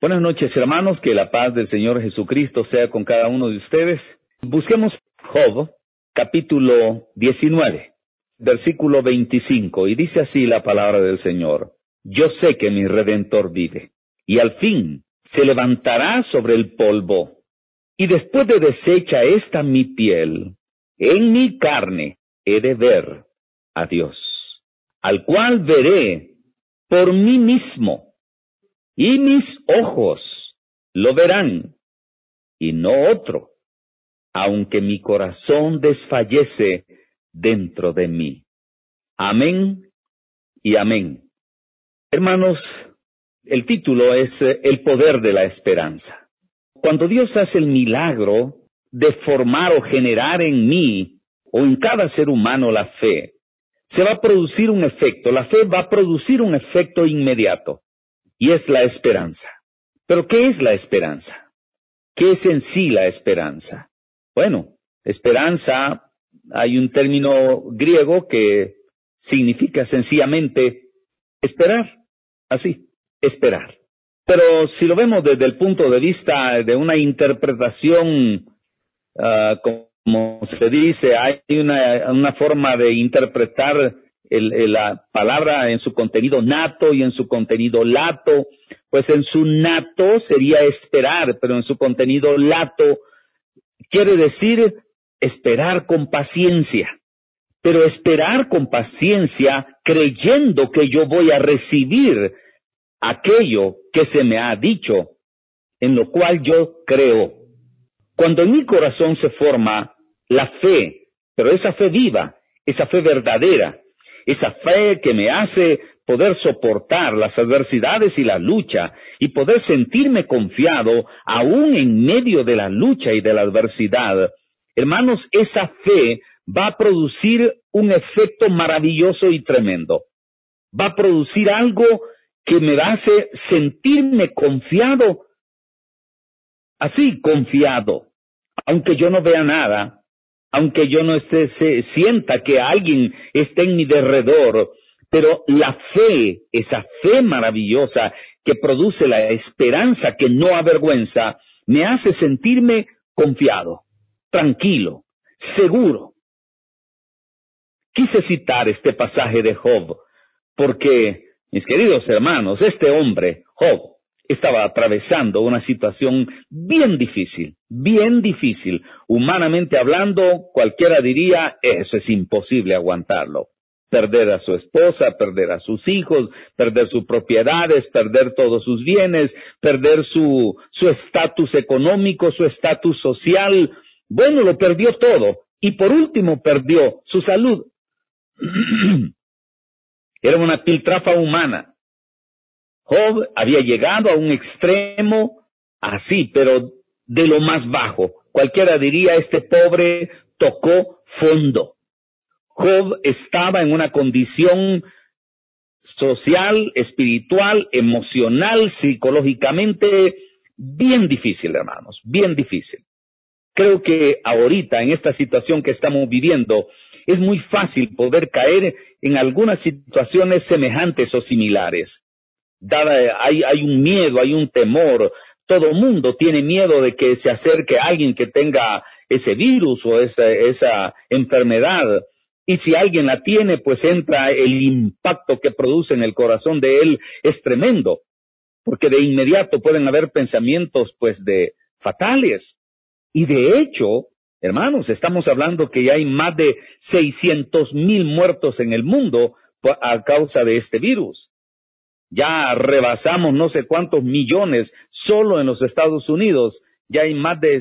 Buenas noches, hermanos, que la paz del Señor Jesucristo sea con cada uno de ustedes. Busquemos Job, capítulo 19, versículo 25, y dice así la palabra del Señor: Yo sé que mi Redentor vive, y al fin se levantará sobre el polvo, y después de deshecha esta mi piel, en mi carne he de ver a Dios, al cual veré por mí mismo, y mis ojos lo verán, y no otro, aunque mi corazón desfallece dentro de mí. Amén y amén. Hermanos, el título es El poder de la esperanza. Cuando Dios hace el milagro de formar o generar en mí o en cada ser humano la fe, se va a producir un efecto. La fe va a producir un efecto inmediato, y es la esperanza. ¿Pero qué es la esperanza? ¿Qué es en sí la esperanza? Bueno, esperanza, hay un término griego que significa sencillamente esperar, así, esperar. Pero si lo vemos desde el punto de vista de una interpretación, como se dice, hay una forma de interpretar la palabra en su contenido nato y en su contenido lato. Pues en su nato sería esperar, pero en su contenido lato quiere decir esperar con paciencia. Pero esperar con paciencia creyendo que yo voy a recibir aquello que se me ha dicho, en lo cual yo creo. Cuando en mi corazón se forma la fe, pero esa fe viva, esa fe verdadera, esa fe que me hace poder soportar las adversidades y la lucha, y poder sentirme confiado aún en medio de la lucha y de la adversidad, hermanos, esa fe va a producir un efecto maravilloso y tremendo. Va a producir algo que me hace sentirme confiado, así, confiado, aunque yo no vea nada, aunque yo no sienta que alguien esté en mi derredor, pero la fe, esa fe maravillosa que produce la esperanza que no avergüenza, me hace sentirme confiado, tranquilo, seguro. Quise citar este pasaje de Job, porque, mis queridos hermanos, este hombre, Job, estaba atravesando una situación bien difícil, bien difícil. Humanamente hablando, cualquiera diría, eso es imposible aguantarlo. Perder a su esposa, perder a sus hijos, perder sus propiedades, perder todos sus bienes, perder su estatus económico, su estatus social. Bueno, lo perdió todo. Y por último perdió su salud. Era una piltrafa humana. Job había llegado a un extremo así, pero de lo más bajo. Cualquiera diría, este pobre tocó fondo. Job estaba en una condición social, espiritual, emocional, psicológicamente bien difícil, hermanos, bien difícil. Creo que ahorita, en esta situación que estamos viviendo, es muy fácil poder caer en algunas situaciones semejantes o similares. Hay un miedo, hay un temor. Todo mundo tiene miedo de que se acerque alguien que tenga ese virus o esa enfermedad. Y si alguien la tiene, pues entra el impacto que produce en el corazón de él, es tremendo. Porque de inmediato pueden haber pensamientos, pues, fatales. Y de hecho, hermanos, estamos hablando que ya hay más de 600,000 muertos en el mundo a causa de este virus. Ya rebasamos no sé cuántos millones solo en los Estados Unidos. Ya hay más de,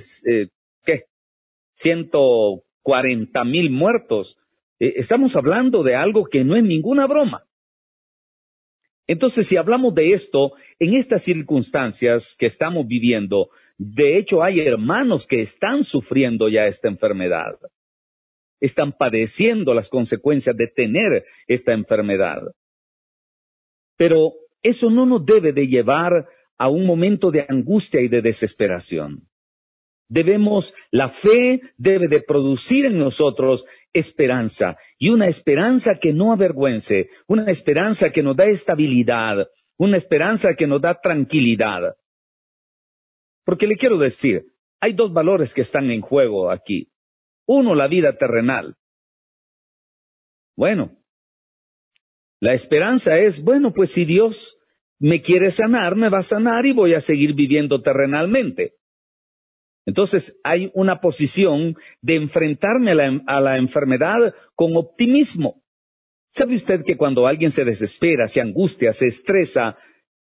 140,000 muertos. Estamos hablando de algo que no es ninguna broma. Entonces, si hablamos de esto, en estas circunstancias que estamos viviendo, de hecho hay hermanos que están sufriendo ya esta enfermedad. Están padeciendo las consecuencias de tener esta enfermedad. Pero eso no nos debe de llevar a un momento de angustia y de desesperación. La fe debe de producir en nosotros esperanza, y una esperanza que no avergüence, una esperanza que nos da estabilidad, una esperanza que nos da tranquilidad. Porque le quiero decir, hay dos valores que están en juego aquí. Uno, la vida terrenal. Bueno, la esperanza es, bueno, pues si Dios me quiere sanar, me va a sanar y voy a seguir viviendo terrenalmente. Entonces hay una posición de enfrentarme a la enfermedad con optimismo. ¿Sabe usted que cuando alguien se desespera, se angustia, se estresa,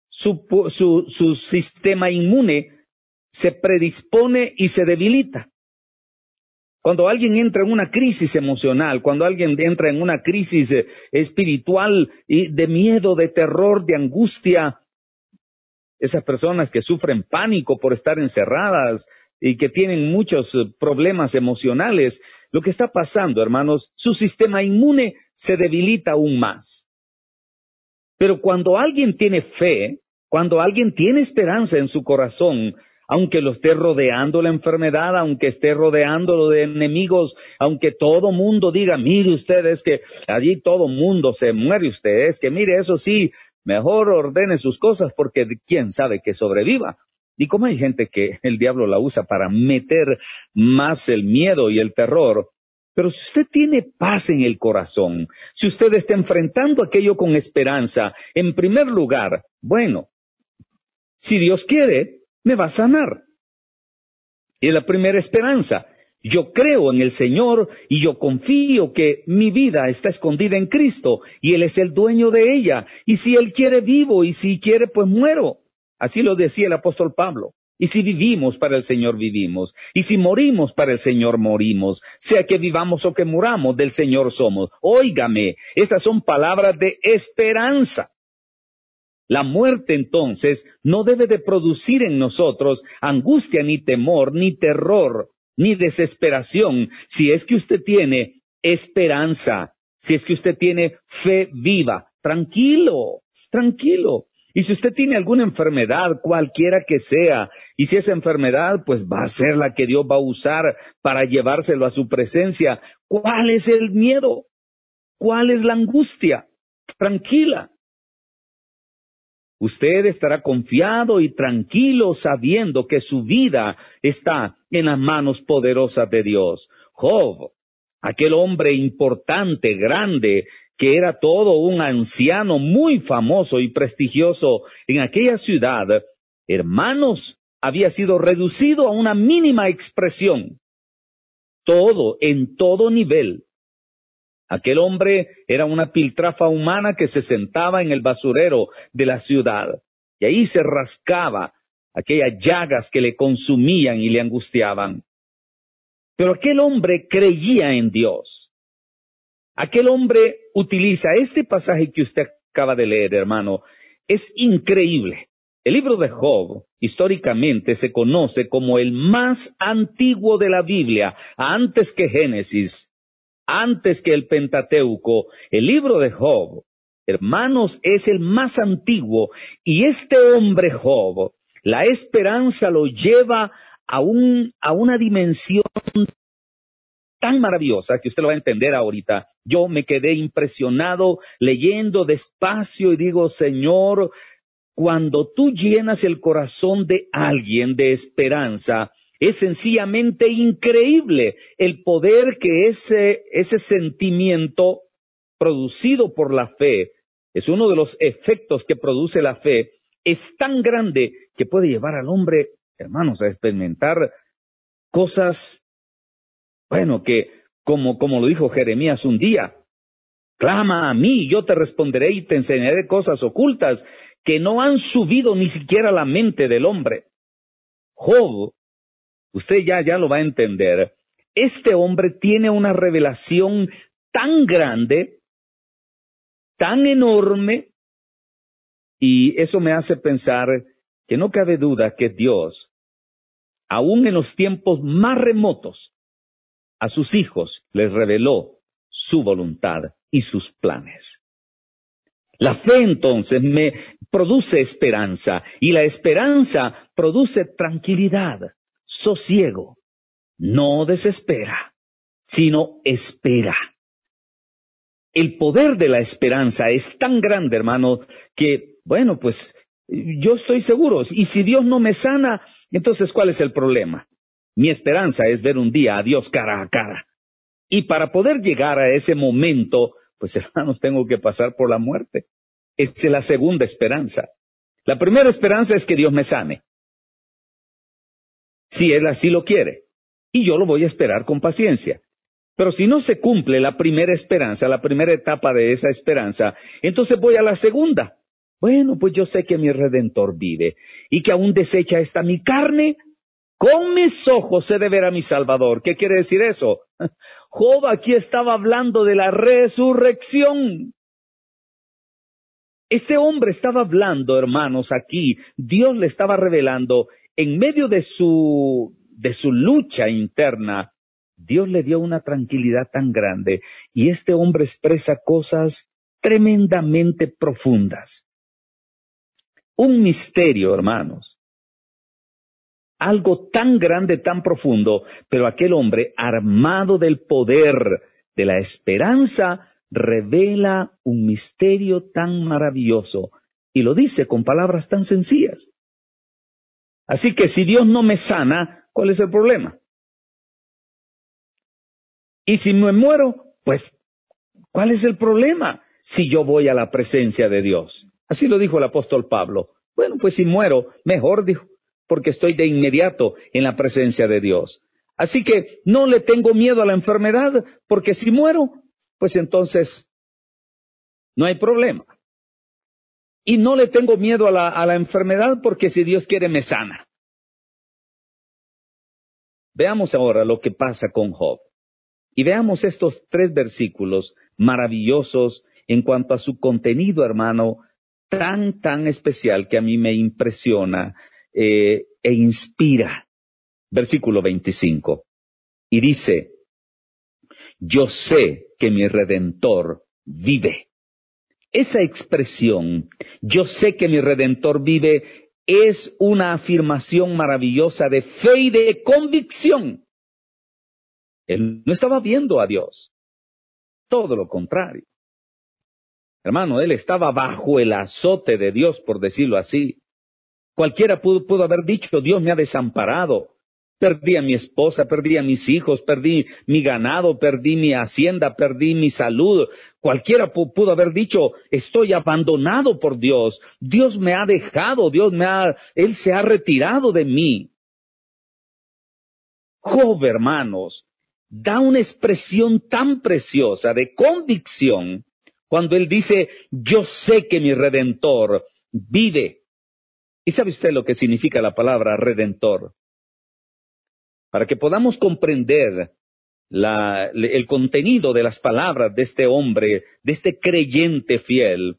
su sistema inmune se predispone y se debilita? Cuando alguien entra en una crisis emocional, cuando alguien entra en una crisis espiritual y de miedo, de terror, de angustia, esas personas que sufren pánico por estar encerradas y que tienen muchos problemas emocionales, lo que está pasando, hermanos, su sistema inmune se debilita aún más. Pero cuando alguien tiene fe, cuando alguien tiene esperanza en su corazón, aunque lo esté rodeando la enfermedad, aunque esté rodeándolo de enemigos, aunque todo mundo diga, mire usted, es que allí todo mundo se muere usted, es que mire, eso sí, mejor ordene sus cosas porque quién sabe que sobreviva. Y como hay gente que el diablo la usa para meter más el miedo y el terror, pero si usted tiene paz en el corazón, si usted está enfrentando aquello con esperanza, en primer lugar, bueno, si Dios quiere, me va a sanar. Y es la primera esperanza. Yo creo en el Señor y yo confío que mi vida está escondida en Cristo y Él es el dueño de ella. Y si Él quiere vivo y si quiere pues muero. Así lo decía el apóstol Pablo. Y si vivimos para el Señor vivimos. Y si morimos para el Señor morimos. Sea que vivamos o que muramos, del Señor somos. Óigame, estas son palabras de esperanza. La muerte, entonces, no debe de producir en nosotros angustia, ni temor, ni terror, ni desesperación, si es que usted tiene esperanza, si es que usted tiene fe viva. Tranquilo, tranquilo. Y si usted tiene alguna enfermedad, cualquiera que sea, y si esa enfermedad, pues va a ser la que Dios va a usar para llevárselo a su presencia, ¿cuál es el miedo? ¿Cuál es la angustia? Tranquila. Usted estará confiado y tranquilo sabiendo que su vida está en las manos poderosas de Dios. Job, aquel hombre importante, grande, que era todo un anciano muy famoso y prestigioso en aquella ciudad, hermanos, había sido reducido a una mínima expresión. Todo, en todo nivel. Aquel hombre era una piltrafa humana que se sentaba en el basurero de la ciudad y ahí se rascaba aquellas llagas que le consumían y le angustiaban. Pero aquel hombre creía en Dios. Aquel hombre utiliza este pasaje que usted acaba de leer, hermano. Es increíble. El libro de Job históricamente se conoce como el más antiguo de la Biblia, antes que Génesis. Antes que el Pentateuco, el libro de Job, hermanos, es el más antiguo, y este hombre Job, la esperanza lo lleva a una dimensión tan maravillosa que usted lo va a entender ahorita. Yo me quedé impresionado leyendo despacio y digo, Señor, cuando tú llenas el corazón de alguien de esperanza, es sencillamente increíble el poder que ese sentimiento producido por la fe, es uno de los efectos que produce la fe, es tan grande que puede llevar al hombre, hermanos, a experimentar cosas, bueno, que como lo dijo Jeremías un día, clama a mí, yo te responderé y te enseñaré cosas ocultas que no han subido ni siquiera a la mente del hombre. Job, usted ya lo va a entender. Este hombre tiene una revelación tan grande, tan enorme, y eso me hace pensar que no cabe duda que Dios, aún en los tiempos más remotos, a sus hijos les reveló su voluntad y sus planes. La fe entonces me produce esperanza, y la esperanza produce tranquilidad, sosiego. No desespera, sino espera. El poder de la esperanza es tan grande, hermano, que, bueno, pues yo estoy seguro. Y si Dios no me sana, entonces ¿cuál es el problema? Mi esperanza es ver un día a Dios cara a cara. Y para poder llegar a ese momento, pues hermanos, tengo que pasar por la muerte. Esa es la segunda esperanza. La primera esperanza es que Dios me sane, si Él así lo quiere. Y yo lo voy a esperar con paciencia. Pero si no se cumple la primera esperanza, la primera etapa de esa esperanza, entonces voy a la segunda. Bueno, pues yo sé que mi Redentor vive y que aún desecha esta mi carne. Con mis ojos he de ver a mi Salvador. ¿Qué quiere decir eso? Job aquí estaba hablando de la resurrección. Este hombre estaba hablando, hermanos, aquí. Dios le estaba revelando, en medio de su lucha interna, Dios le dio una tranquilidad tan grande. Y este hombre expresa cosas tremendamente profundas. Un misterio, hermanos. Algo tan grande, tan profundo, pero aquel hombre, armado del poder de la esperanza, revela un misterio tan maravilloso, y lo dice con palabras tan sencillas. Así que si Dios no me sana, ¿cuál es el problema? Y si me muero, pues, ¿cuál es el problema si yo voy a la presencia de Dios? Así lo dijo el apóstol Pablo. Bueno, pues si muero, mejor, dijo, porque estoy de inmediato en la presencia de Dios. Así que no le tengo miedo a la enfermedad, porque si muero, pues entonces no hay problema. Y no le tengo miedo a la enfermedad, porque si Dios quiere me sana. Veamos ahora lo que pasa con Job. Y veamos estos 3 versículos maravillosos en cuanto a su contenido, hermano, tan especial que a mí me impresiona e inspira. Versículo 25. Y dice, yo sé que mi Redentor vive. Esa expresión, yo sé que mi Redentor vive, es una afirmación maravillosa de fe y de convicción. Él no estaba viendo a Dios. Todo lo contrario. Hermano, él estaba bajo el azote de Dios, por decirlo así. Cualquiera pudo haber dicho, Dios me ha desamparado. Perdí a mi esposa, perdí a mis hijos, perdí mi ganado, perdí mi hacienda, perdí mi salud. Cualquiera pudo haber dicho, estoy abandonado por Dios. Dios me ha dejado, Él se ha retirado de mí. Job, hermanos, da una expresión tan preciosa de convicción cuando él dice, yo sé que mi Redentor vive. ¿Y sabe usted lo que significa la palabra Redentor? Para que podamos comprender el contenido de las palabras de este hombre, de este creyente fiel.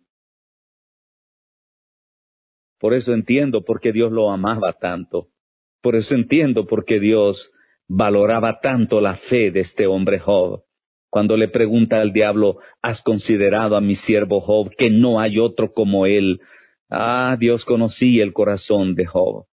Por eso entiendo por qué Dios lo amaba tanto. Por eso entiendo por qué Dios valoraba tanto la fe de este hombre Job. Cuando le pregunta al diablo, ¿has considerado a mi siervo Job, que no hay otro como él? Ah, Dios conocía el corazón de Job.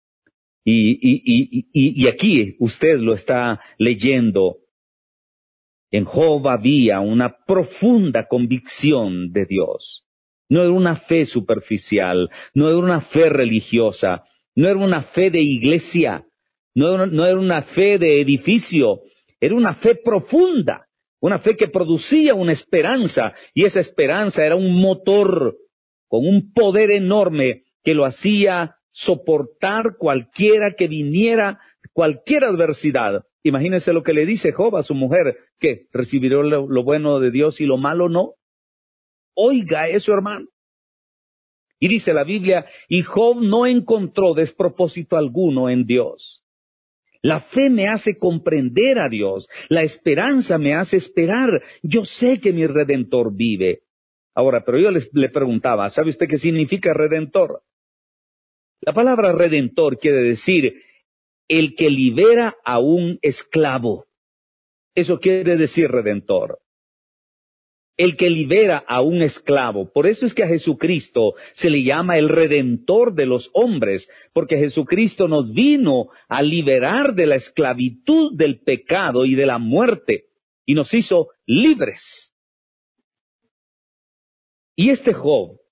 Y aquí usted lo está leyendo. En Job había una profunda convicción de Dios. No era una fe superficial, no era una fe religiosa, no era una fe de iglesia, no era una fe de edificio, era una fe profunda, una fe que producía una esperanza, y esa esperanza era un motor con un poder enorme que lo hacía soportar cualquiera que viniera, cualquier adversidad. Imagínense lo que le dice Job a su mujer, que recibirá lo bueno de Dios y lo malo no. Oiga eso, hermano. Y dice la Biblia, y Job no encontró despropósito alguno en Dios. La fe me hace comprender a Dios, la esperanza me hace esperar. Yo sé que mi Redentor vive. Ahora, pero yo le preguntaba, ¿sabe usted qué significa Redentor? La palabra Redentor quiere decir el que libera a un esclavo. Eso quiere decir Redentor. El que libera a un esclavo. Por eso es que a Jesucristo se le llama el Redentor de los hombres, porque Jesucristo nos vino a liberar de la esclavitud del pecado y de la muerte, y nos hizo libres. Y este Job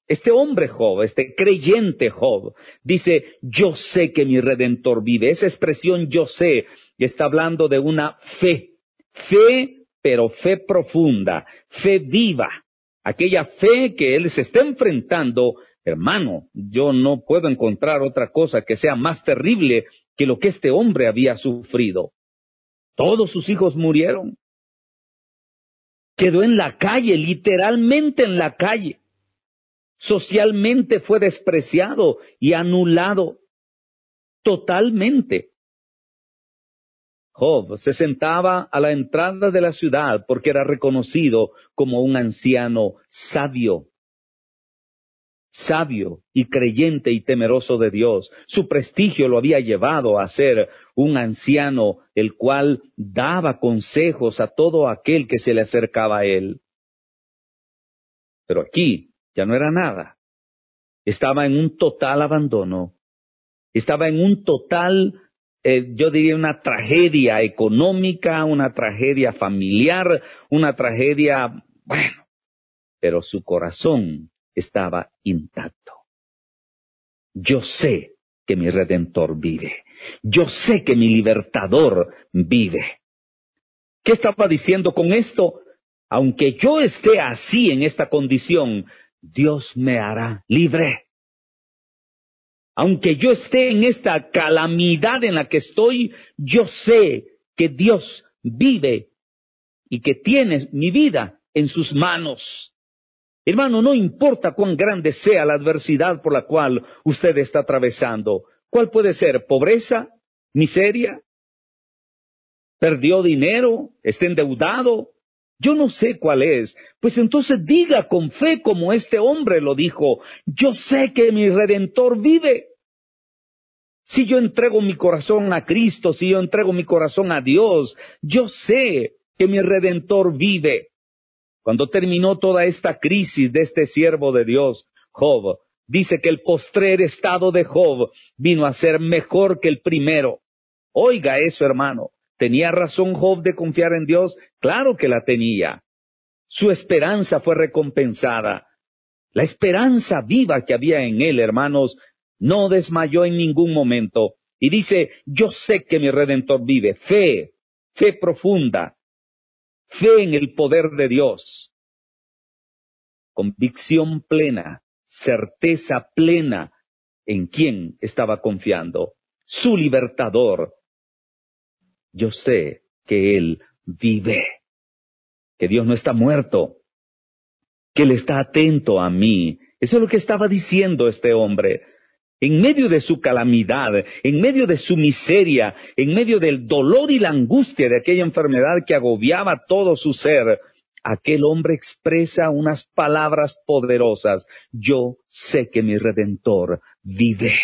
Este hombre Job, este creyente Job, dice, yo sé que mi Redentor vive. Esa expresión yo sé está hablando de una fe, pero fe profunda, fe viva. Aquella fe que él se está enfrentando, hermano, yo no puedo encontrar otra cosa que sea más terrible que lo que este hombre había sufrido. Todos sus hijos murieron. Quedó en la calle, literalmente en la calle. Socialmente fue despreciado y anulado totalmente. Job se sentaba a la entrada de la ciudad porque era reconocido como un anciano sabio y creyente y temeroso de Dios. Su prestigio lo había llevado a ser un anciano el cual daba consejos a todo aquel que se le acercaba a él. Pero aquí ya no era nada. Estaba en un total abandono. Estaba en un total, yo diría una tragedia económica, una tragedia familiar, una tragedia, bueno, pero su corazón estaba intacto. Yo sé que mi Redentor vive. Yo sé que mi Libertador vive. ¿Qué estaba diciendo con esto? Aunque yo esté así en esta condición, Dios me hará libre. Aunque yo esté en esta calamidad en la que estoy, yo sé que Dios vive y que tiene mi vida en sus manos. Hermano, no importa cuán grande sea la adversidad por la cual usted está atravesando. ¿Cuál puede ser? ¿Pobreza? ¿Miseria? ¿Perdió dinero? ¿Está endeudado? Yo no sé cuál es. Pues entonces diga con fe como este hombre lo dijo. Yo sé que mi Redentor vive. Si yo entrego mi corazón a Cristo, si yo entrego mi corazón a Dios, yo sé que mi Redentor vive. Cuando terminó toda esta crisis de este siervo de Dios, Job, dice que el postrer estado de Job vino a ser mejor que el primero. Oiga eso, hermano. ¿Tenía razón Job de confiar en Dios? Claro que la tenía. Su esperanza fue recompensada. La esperanza viva que había en él, hermanos, no desmayó en ningún momento. Y dice, yo sé que mi Redentor vive. Fe profunda, fe en el poder de Dios. Convicción plena, certeza plena en quién estaba confiando. Su Libertador. Yo sé que Él vive, que Dios no está muerto, que Él está atento a mí. Eso es lo que estaba diciendo este hombre. En medio de su calamidad, en medio de su miseria, en medio del dolor y la angustia de aquella enfermedad que agobiaba todo su ser, aquel hombre expresa unas palabras poderosas. Yo sé que mi Redentor vive.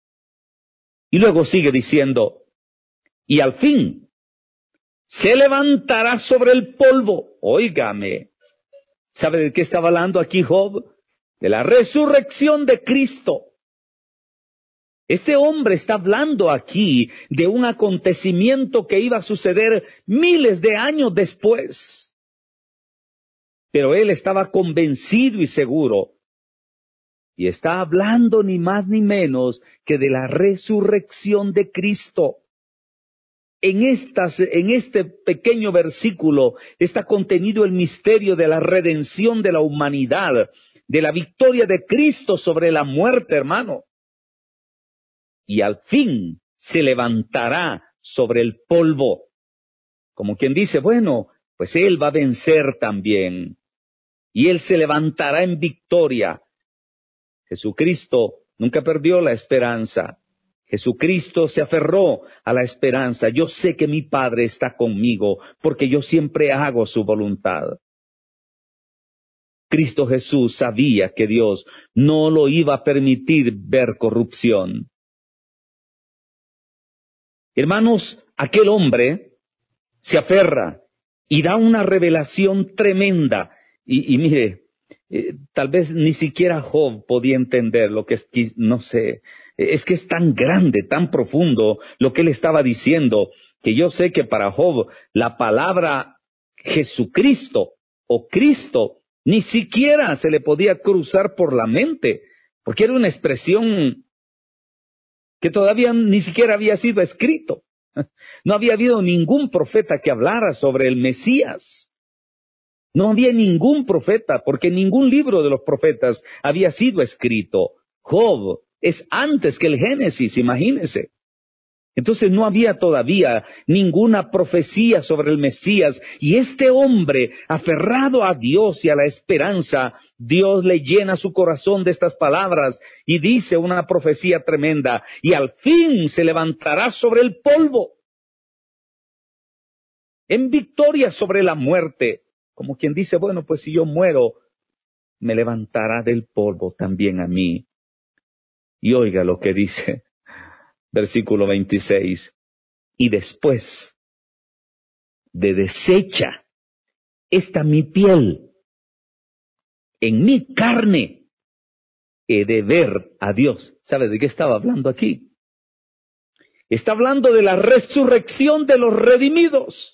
Y luego sigue diciendo, y al fin se levantará sobre el polvo. Óigame, ¿sabe de qué estaba hablando aquí Job? De la resurrección de Cristo. Este hombre está hablando aquí de un acontecimiento que iba a suceder miles de años después. Pero él estaba convencido y seguro. Y está hablando ni más ni menos que de la resurrección de Cristo. En este pequeño versículo está contenido el misterio de la redención de la humanidad, de la victoria de Cristo sobre la muerte, hermano. Y al fin se levantará sobre el polvo. Como quien dice, bueno, pues Él va a vencer también. Y Él se levantará en victoria. Jesucristo nunca perdió la esperanza. Jesucristo se aferró a la esperanza. Yo sé que mi Padre está conmigo, porque yo siempre hago su voluntad. Cristo Jesús sabía que Dios no lo iba a permitir ver corrupción. Hermanos, aquel hombre se aferra y da una revelación tremenda. Y mire, tal vez ni siquiera Job podía entender lo que es, no sé, es que es tan grande, tan profundo lo que él estaba diciendo, que yo sé que para Job la palabra Jesucristo o Cristo Ni siquiera se le podía cruzar por la mente, porque era una expresión que todavía ni siquiera había sido escrito. No había habido ningún profeta que hablara sobre el Mesías. No había ningún profeta, porque ningún libro de los profetas había sido escrito. Job es antes que el Génesis, imagínense. Entonces no había todavía ninguna profecía sobre el Mesías, y este hombre, aferrado a Dios y a la esperanza, Dios le llena su corazón de estas palabras y dice una profecía tremenda: y al fin se levantará sobre el polvo, en victoria sobre la muerte. Como quien dice, bueno, pues si yo muero, me levantará del polvo también a mí. Y oiga lo que dice, versículo 26, y después de deshecha esta mi piel, en mi carne he de ver a Dios. ¿Sabe de qué estaba hablando aquí? Está hablando de la resurrección de los redimidos.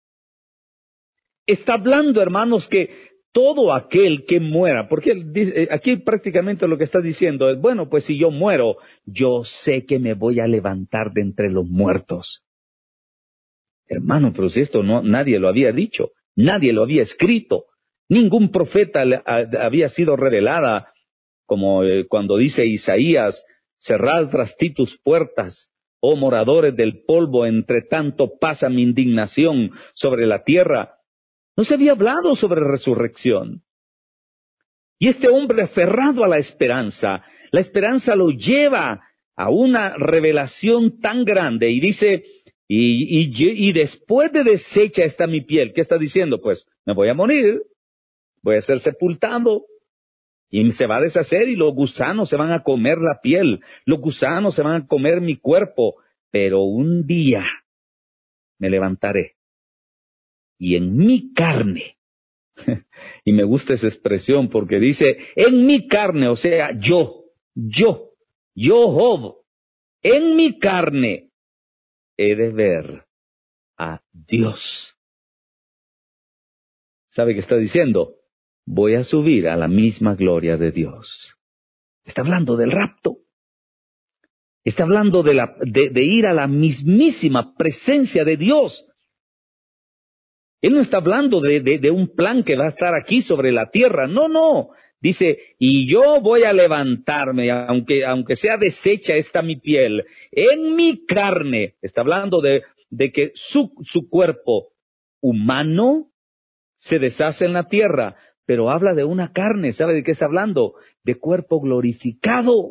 Está hablando, hermanos, que todo aquel que muera, porque él dice, aquí prácticamente lo que está diciendo es, bueno, pues si yo muero, yo sé que me voy a levantar de entre los muertos. Hermano, pero si esto nadie lo había dicho, nadie lo había escrito, ningún profeta había sido revelada, como cuando dice Isaías: cerrad tras ti tus puertas, oh moradores del polvo, entre tanto pasa mi indignación sobre la tierra. No se había hablado sobre resurrección. Y este hombre, aferrado a la esperanza lo lleva a una revelación tan grande, y dice, y después de deshecha está mi piel. ¿Qué está diciendo? Pues me voy a morir, voy a ser sepultado, y se va a deshacer, y los gusanos se van a comer la piel, los gusanos se van a comer mi cuerpo, pero un día me levantaré, y en mi carne, y me gusta esa expresión porque dice, en mi carne, o sea, yo, Job, en mi carne he de ver a Dios. ¿Sabe qué está diciendo? Voy a subir a la misma gloria de Dios. Está hablando del rapto. Está hablando de ir a la mismísima presencia de Dios. Él no está hablando de un plan que va a estar aquí sobre la tierra. No. Dice, y yo voy a levantarme, aunque sea deshecha esta mi piel, en mi carne. Está hablando de que su cuerpo humano se deshace en la tierra, pero habla de una carne. ¿Sabe de qué está hablando? De cuerpo glorificado.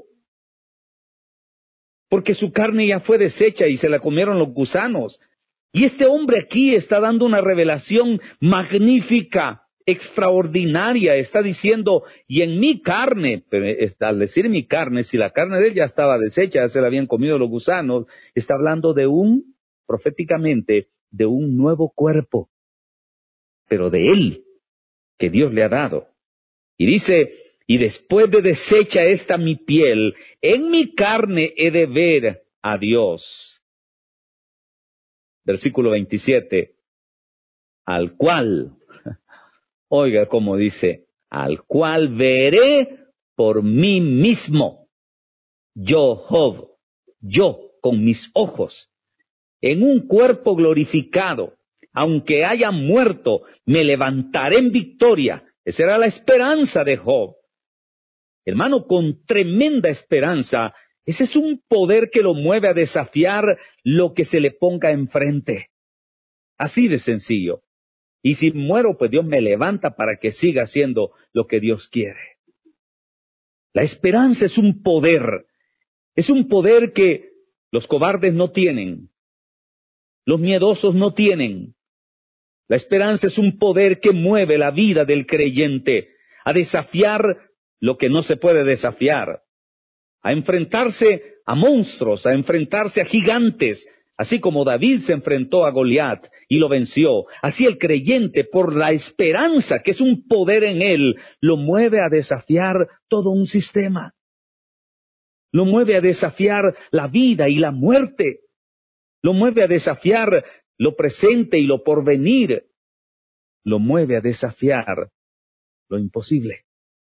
Porque su carne ya fue deshecha y se la comieron los gusanos. Y este hombre aquí está dando una revelación magnífica, extraordinaria. Está diciendo, y en mi carne, pero al decir mi carne, si la carne de él ya estaba deshecha, ya se la habían comido los gusanos, está hablando proféticamente, de un nuevo cuerpo, pero de él, que Dios le ha dado. Y dice, y después de deshecha esta mi piel, en mi carne he de ver a Dios. Versículo 27, al cual, oiga cómo dice, al cual veré por mí mismo, yo Job, yo con mis ojos, en un cuerpo glorificado, aunque haya muerto, me levantaré en victoria. Esa era la esperanza de Job. Hermano, con tremenda esperanza. Ese es un poder que lo mueve a desafiar lo que se le ponga enfrente. Así de sencillo. Y si muero, pues Dios me levanta para que siga haciendo lo que Dios quiere. La esperanza es un poder. Es un poder que los cobardes no tienen. Los miedosos no tienen. La esperanza es un poder que mueve la vida del creyente a desafiar lo que no se puede desafiar, a enfrentarse a monstruos, a enfrentarse a gigantes, así como David se enfrentó a Goliat y lo venció. Así el creyente, por la esperanza que es un poder en él, lo mueve a desafiar todo un sistema. Lo mueve a desafiar la vida y la muerte. Lo mueve a desafiar lo presente y lo porvenir. Lo mueve a desafiar lo imposible.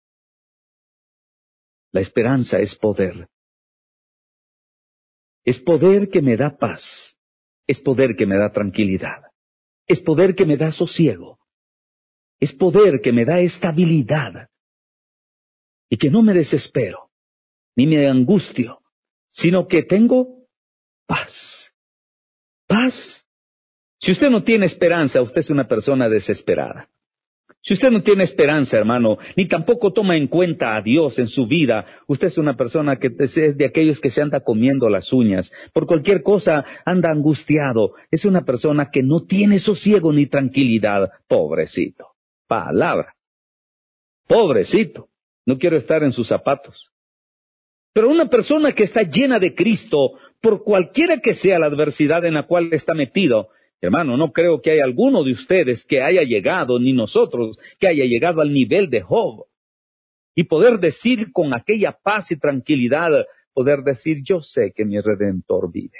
La esperanza es poder. Es poder que me da paz. Es poder que me da tranquilidad. Es poder que me da sosiego. Es poder que me da estabilidad. Y que no me desespero, ni me angustio, sino que tengo paz. Paz. Si usted no tiene esperanza, usted es una persona desesperada. Si usted no tiene esperanza, hermano, ni tampoco toma en cuenta a Dios en su vida, usted es una persona que es de aquellos que se anda comiendo las uñas. Por cualquier cosa anda angustiado. Es una persona que no tiene sosiego ni tranquilidad. Pobrecito. Palabra. Pobrecito. No quiero estar en sus zapatos. Pero una persona que está llena de Cristo, por cualquiera que sea la adversidad en la cual está metido, hermano, no creo que haya alguno de ustedes que haya llegado, ni nosotros, que haya llegado al nivel de Job. Y poder decir con aquella paz y tranquilidad, poder decir, yo sé que mi Redentor vive.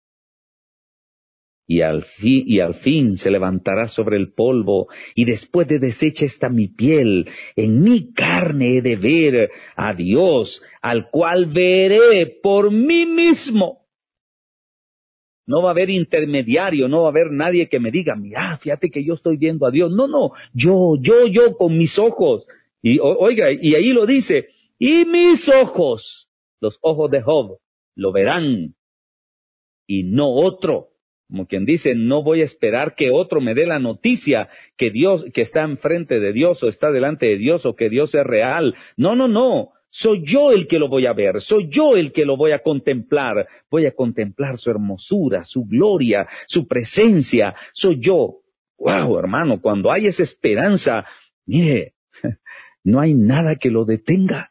Y al fin se levantará sobre el polvo, y después de deshecha está mi piel, en mi carne he de ver a Dios, al cual veré por mí mismo. No va a haber intermediario, no va a haber nadie que me diga, mira, fíjate que yo estoy viendo a Dios. No, yo con mis ojos. Y oiga, y ahí lo dice, y mis ojos, los ojos de Job, lo verán, y no otro. Como quien dice, no voy a esperar que otro me dé la noticia que Dios, que está enfrente de Dios o está delante de Dios o que Dios es real. No. Soy yo el que lo voy a ver, soy yo el que lo voy a contemplar. Voy a contemplar su hermosura, su gloria, su presencia. Soy yo. Wow, hermano, cuando hay esa esperanza, mire, no hay nada que lo detenga.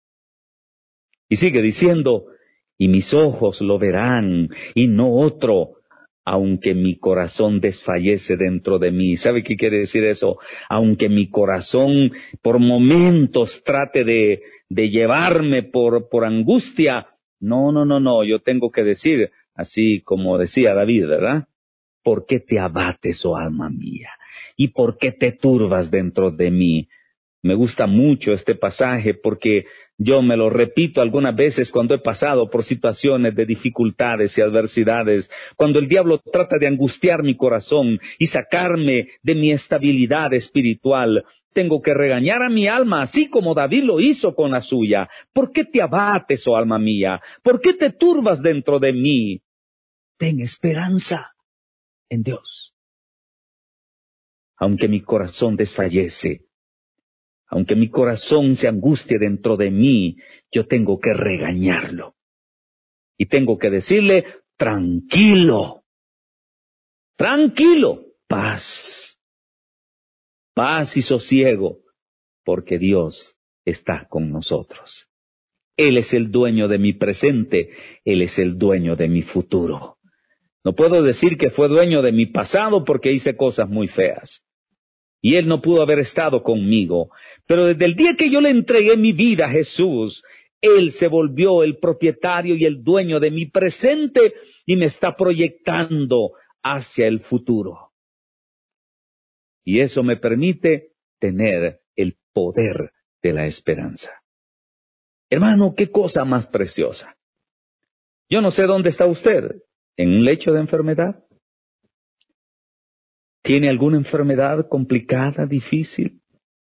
Y sigue diciendo, y mis ojos lo verán, y no otro, aunque mi corazón desfallece dentro de mí. ¿Sabe qué quiere decir eso? Aunque mi corazón por momentos trate de llevarme por angustia. No, yo tengo que decir, así como decía David, ¿verdad? ¿Por qué te abates, oh alma mía? ¿Y por qué te turbas dentro de mí? Me gusta mucho este pasaje porque yo me lo repito algunas veces cuando he pasado por situaciones de dificultades y adversidades, cuando el diablo trata de angustiar mi corazón y sacarme de mi estabilidad espiritual. Tengo que regañar a mi alma, así como David lo hizo con la suya. ¿Por qué te abates, oh alma mía? ¿Por qué te turbas dentro de mí? Ten esperanza en Dios. Aunque mi corazón desfallece, aunque mi corazón se angustie dentro de mí, yo tengo que regañarlo. Y tengo que decirle, tranquilo, paz, paz y sosiego, porque Dios está con nosotros. Él es el dueño de mi presente, Él es el dueño de mi futuro. No puedo decir que fue dueño de mi pasado porque hice cosas muy feas. Y Él no pudo haber estado conmigo. Pero desde el día que yo le entregué mi vida a Jesús, Él se volvió el propietario y el dueño de mi presente y me está proyectando hacia el futuro. Y eso me permite tener el poder de la esperanza. Hermano, qué cosa más preciosa. Yo no sé dónde está usted, en un lecho de enfermedad. ¿Tiene alguna enfermedad complicada, difícil?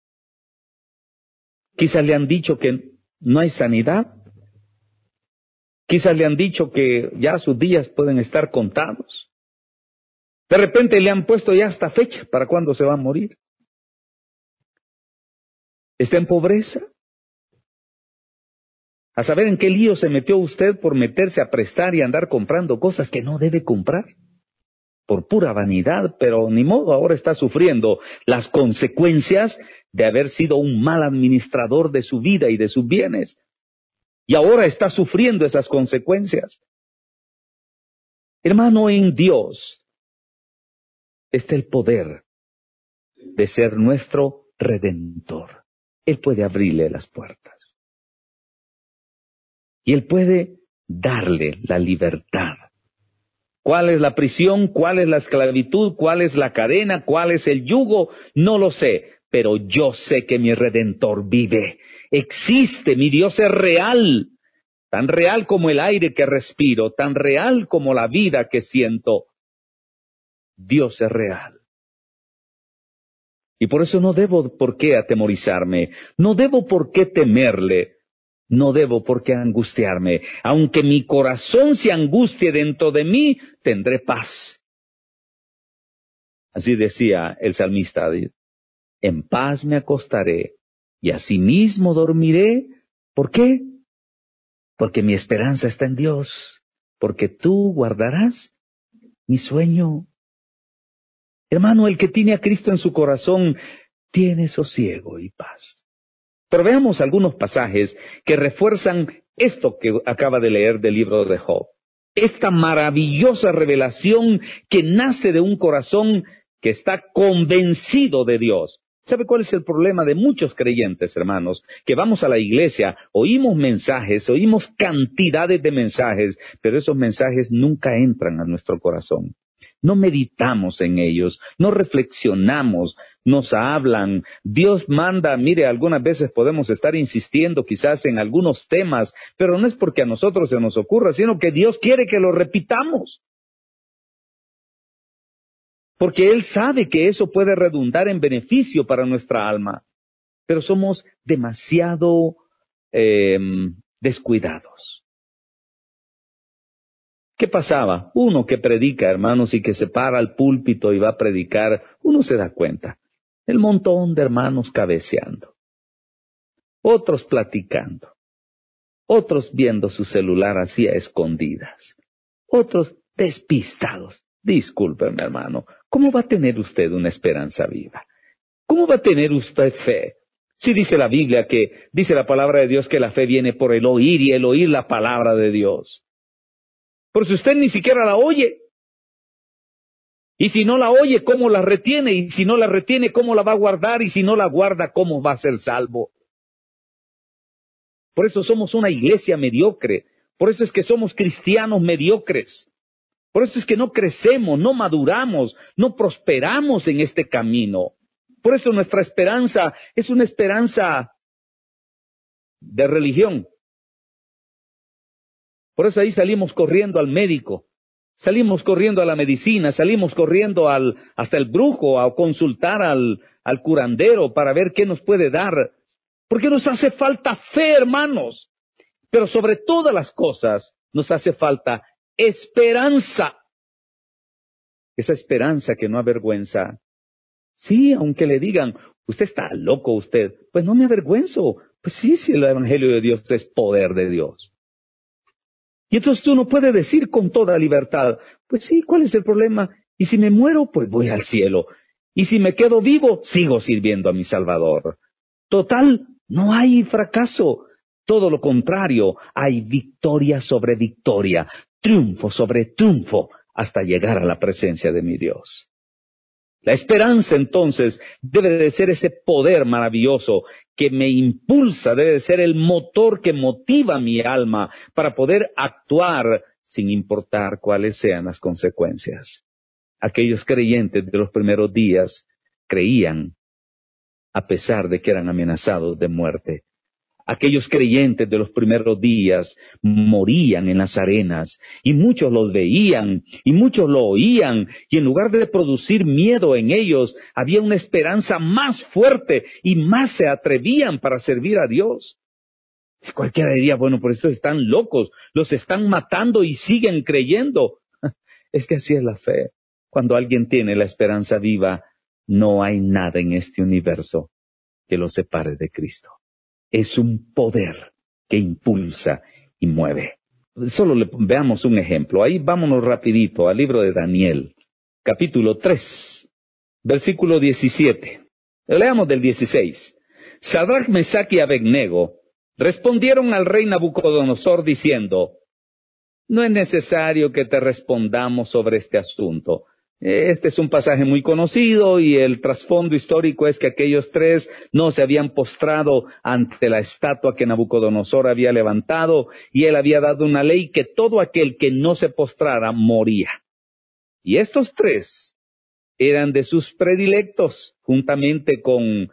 Quizás le han dicho que no hay sanidad. Quizás le han dicho que ya sus días pueden estar contados. De repente le han puesto ya hasta fecha para cuándo se va a morir. ¿Está en pobreza? A saber en qué lío se metió usted por meterse a prestar y andar comprando cosas que no debe comprar. Por pura vanidad, pero ni modo, ahora está sufriendo las consecuencias de haber sido un mal administrador de su vida y de sus bienes. Y ahora está sufriendo esas consecuencias. Hermano, en Dios está el poder de ser nuestro Redentor. Él puede abrirle las puertas. Y Él puede darle la libertad. ¿Cuál es la prisión? ¿Cuál es la esclavitud? ¿Cuál es la cadena? ¿Cuál es el yugo? No lo sé. pero yo sé que mi Redentor vive. Existe, mi Dios es real, tan real como el aire que respiro, tan real como la vida que siento. Dios es real. Y por eso no debo por qué atemorizarme, no debo por qué temerle, no debo por qué angustiarme. Aunque mi corazón se angustie dentro de mí, tendré paz. Así decía el salmista David. En paz me acostaré y asimismo dormiré. ¿Por qué? Porque mi esperanza está en Dios, porque tú guardarás mi sueño. Hermano, el que tiene a Cristo en su corazón tiene sosiego y paz. Pero veamos algunos pasajes que refuerzan esto que acaba de leer del libro de Job. Esta maravillosa revelación que nace de un corazón que está convencido de Dios. ¿Sabe cuál es el problema de muchos creyentes, hermanos? Que vamos a la iglesia, oímos mensajes, oímos cantidades de mensajes, pero esos mensajes nunca entran a nuestro corazón. No meditamos en ellos, no reflexionamos, nos hablan. Dios manda, mire, algunas veces podemos estar insistiendo quizás en algunos temas, pero no es porque a nosotros se nos ocurra, sino que Dios quiere que lo repitamos. Porque Él sabe que eso puede redundar en beneficio para nuestra alma, pero somos demasiado descuidados. ¿Qué pasaba? Uno que predica, hermanos, y que se para al púlpito y va a predicar, uno se da cuenta. El montón de hermanos cabeceando, otros platicando, otros viendo su celular así a escondidas, otros despistados. Discúlpeme, hermano, ¿cómo va a tener usted una esperanza viva? ¿Cómo va a tener usted fe? Si dice la Biblia dice la palabra de Dios que la fe viene por el oír y el oír la palabra de Dios. Por si usted ni siquiera la oye. Y si no la oye, ¿cómo la retiene? Y si no la retiene, ¿cómo la va a guardar? Y si no la guarda, ¿cómo va a ser salvo? Por eso somos una iglesia mediocre. Por eso es que somos cristianos mediocres. Por eso es que no crecemos, no maduramos, no prosperamos en este camino. Por eso nuestra esperanza es una esperanza de religión. Por eso ahí salimos corriendo al médico, salimos corriendo a la medicina, salimos corriendo hasta el brujo a consultar al curandero para ver qué nos puede dar. Porque nos hace falta fe, hermanos. Pero sobre todas las cosas nos hace falta esperanza. Esa esperanza que no avergüenza. Sí, aunque le digan, usted está loco usted, pues no me avergüenzo. Pues sí, si el Evangelio de Dios es poder de Dios. Y entonces uno puede decir con toda libertad, pues sí, ¿cuál es el problema? Y si me muero, pues voy al cielo. Y si me quedo vivo, sigo sirviendo a mi Salvador. Total, no hay fracaso. Todo lo contrario, hay victoria sobre victoria, triunfo sobre triunfo, hasta llegar a la presencia de mi Dios. La esperanza, entonces, debe de ser ese poder maravilloso que me impulsa, debe de ser el motor que motiva mi alma para poder actuar sin importar cuáles sean las consecuencias. Aquellos creyentes de los primeros días creían a pesar de que eran amenazados de muerte. Aquellos creyentes de los primeros días morían en las arenas, y muchos los veían, y muchos lo oían, y en lugar de producir miedo en ellos, había una esperanza más fuerte, y más se atrevían para servir a Dios. Y cualquiera diría, bueno, por eso están locos, los están matando y siguen creyendo. Es que así es la fe. Cuando alguien tiene la esperanza viva, no hay nada en este universo que lo separe de Cristo. Es un poder que impulsa y mueve. Solo veamos un ejemplo. Ahí vámonos rapidito al libro de Daniel, capítulo 3, versículo 17. Leamos del 16. Sadrach, Mesach y Abednego respondieron al rey Nabucodonosor diciendo, no es necesario que te respondamos sobre este asunto. Este es un pasaje muy conocido y el trasfondo histórico es que aquellos tres no se habían postrado ante la estatua que Nabucodonosor había levantado y él había dado una ley que todo aquel que no se postrara moría. Y estos tres eran de sus predilectos, juntamente con